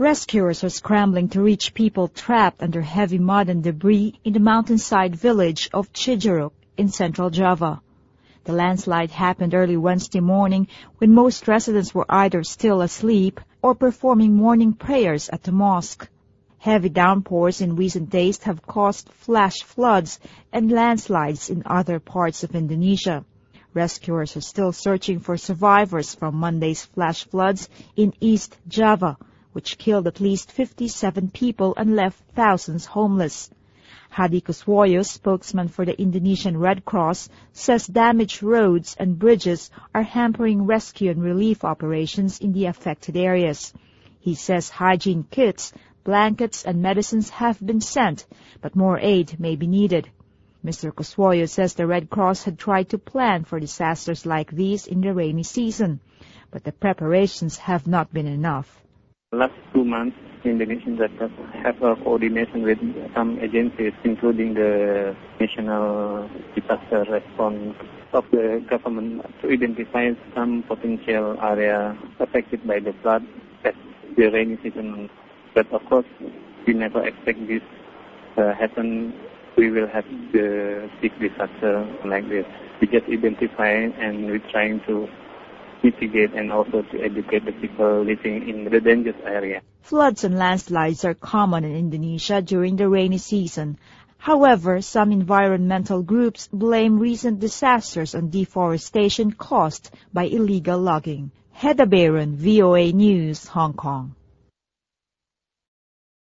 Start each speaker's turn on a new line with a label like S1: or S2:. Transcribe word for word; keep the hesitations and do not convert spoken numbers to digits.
S1: Rescuers are scrambling to reach people trapped under heavy mud and debris in the mountainside village of Cijeruk in central Java. The landslide happened early Wednesday morning when most residents were either still asleep or performing morning prayers at the mosque. Heavy downpours in recent days have caused flash floods and landslides in other parts of Indonesia. Rescuers are still searching for survivors from Monday's flash floods in East Java, which killed at least fifty-seven people and left thousands homeless. Hadi Kuswoyo, spokesman for the Indonesian Red Cross, says damaged roads and bridges are hampering rescue and relief operations in the affected areas. He says hygiene kits, blankets, and medicines have been sent, but more aid may be needed. Mister Kuswoyo says the Red Cross had tried to plan for disasters like these in the rainy season, but the preparations have not been enough.
S2: Last two months, Indonesian Red Cross have a coordination with some agencies, including the National Disaster Response of the government, to identify some potential area affected by the flood as the rainy season. But of course, we never expect this uh, happen. We will have the big disaster like this. We just identify and we're trying to mitigate and also to educate the people living in the dangerous area.
S1: Floods and landslides are common in Indonesia during the rainy season. However, some environmental groups blame recent disasters on deforestation caused by illegal logging. Hedda Barron, V O A News, Hong Kong.